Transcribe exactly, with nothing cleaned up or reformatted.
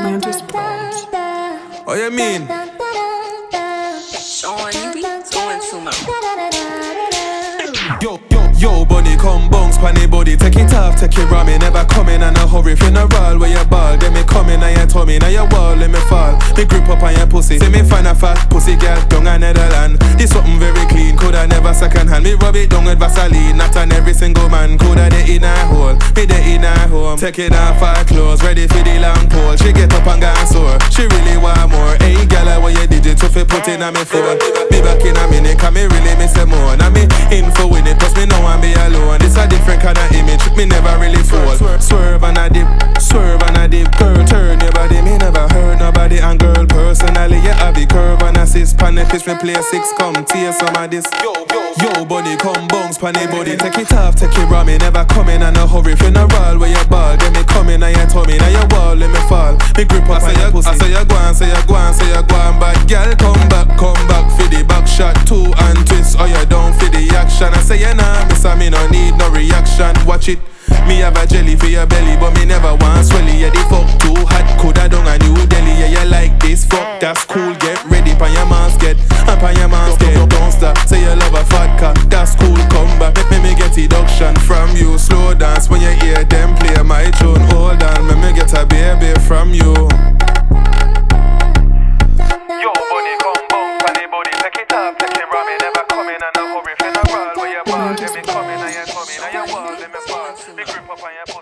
Oh, you mean? Sean, you be doing too much. Yo, yo, yo, bunny, come bounce, panny body. Take it off, take it raw, me never coming in a hurry. Funeral where you ball, then me coming and you tummy. Now your wall, let me fall. Me grip up on your pussy. See me find a fat pussy girl down a Netherland. This something very clean, coulda never second hand. Me rub it down with Vaseline, not on every single man. Coulda the in a hole, me the in a home. Take it off her clothes, ready for the long pole. She get up and gone sore, she really want more. Hey, girl, what you did it to fi put in a me phone. Me back in a minute, cause me really miss a more. Now me in for win it, plus me know I'm be alone. This a different kind of image, me never really fall. Swerve and a dip, swerve and a dip. Girl, turn your body, me never heard nobody. And girl, personally, you have the curve and assist. Pan if it's me play six, come tear some of this. Yo, yo, yo, bunny, come bounce, panny body. Take it off, take it raw, me never coming in a hurry. Funeral where you ball, then me coming and you tummy. Now you wall, let me fall. Me grip up on your pussy. I say you go on, say you go on, say you go on. But girl, come back, come back for the back shot. Two and twist, or you down for the action. I say you nah, miss a me no need no reaction. Watch it. Me have a jelly for your belly, but me never want swelly. Yeah, the fuck too hot, coulda done a New Delhi. Yeah, you like this, fuck, that's cool. Get ready, pan your man's get, and pan your man's get. Don't stop, say you love a fat cock, that's cool. Come back, let me get deduction from you. Slow dance when you hear them play my tune. Hold on, let me get a baby from you. Yo, bunny, come bounce, panny body, take it off, take it raw. Me never coming and a hurry. Funeral where you ball, let me come in and you come in and you wall, let me fall. Me grip up on your